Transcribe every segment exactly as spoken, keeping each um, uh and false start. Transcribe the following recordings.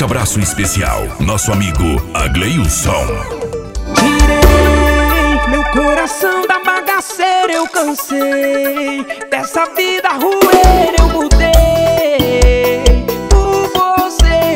forte abraço especial, nosso amigo Agleilson. Tirei meu coração da bagaceira, eu cansei dessa vida rueira, eu mudei. Por você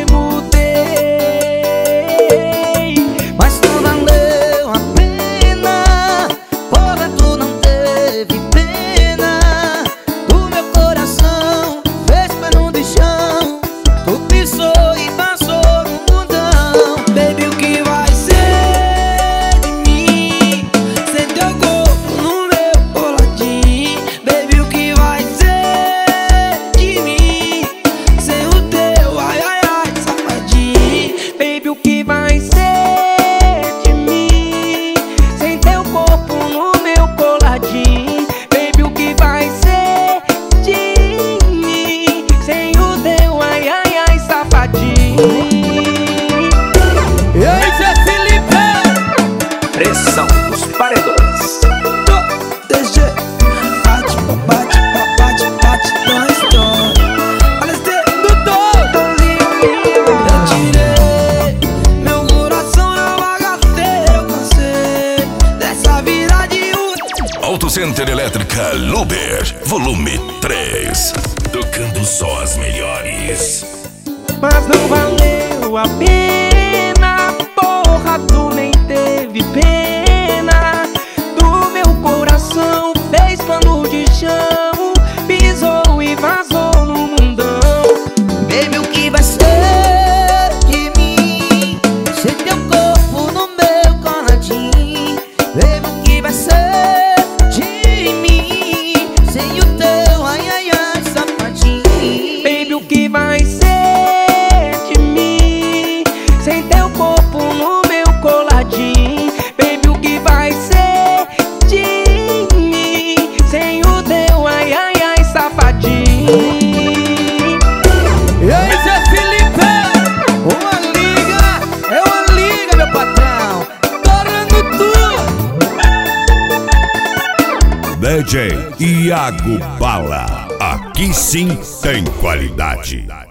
mudei, mas não valeu a pena, porra, tu não teve pena do meu coração, fez pano de chão, tu pisou e passou no mundão. Baby, o que vai ser de mim sem teu corpo no meu coladinho? Baby, o que vai ser de mim sem o teu ai ai ai safadinho? Baby, o que vai ser de mim sem teu corpo no meu coladinho? Baby, o que vai ser de mim sem o teu ai ai ai safadinho? E aí, Zé Felipe? Pressão dos paredões. D G, bate, bate, bate, bate, nós dois. Olha esse do todo. Eu tirei meu coração na bagaceira, eu cansei dessa vida de rua. Auto Center Elétrica Luber, volume três. Tocando só as melhores. Mas não valeu a pena, porra, tu nem teve pena do meu coração, fez pano de chão, pisou e vazou no mundão. Baby, o que vai ser de mim sem teu corpo no meu coladinho? Baby, o que vai ser de mim sem o teu ai ai ai safadinho? Baby, o que vai ser de mim sem teu corpo no meu coladinho? Baby, o que vai ser de mim sem o teu ai ai ai safadinho? E aí, Zé Felipe? Uma liga, é uma liga, meu patrão. Torando tudo. D J Iago Bala. Aqui sim tem qualidade.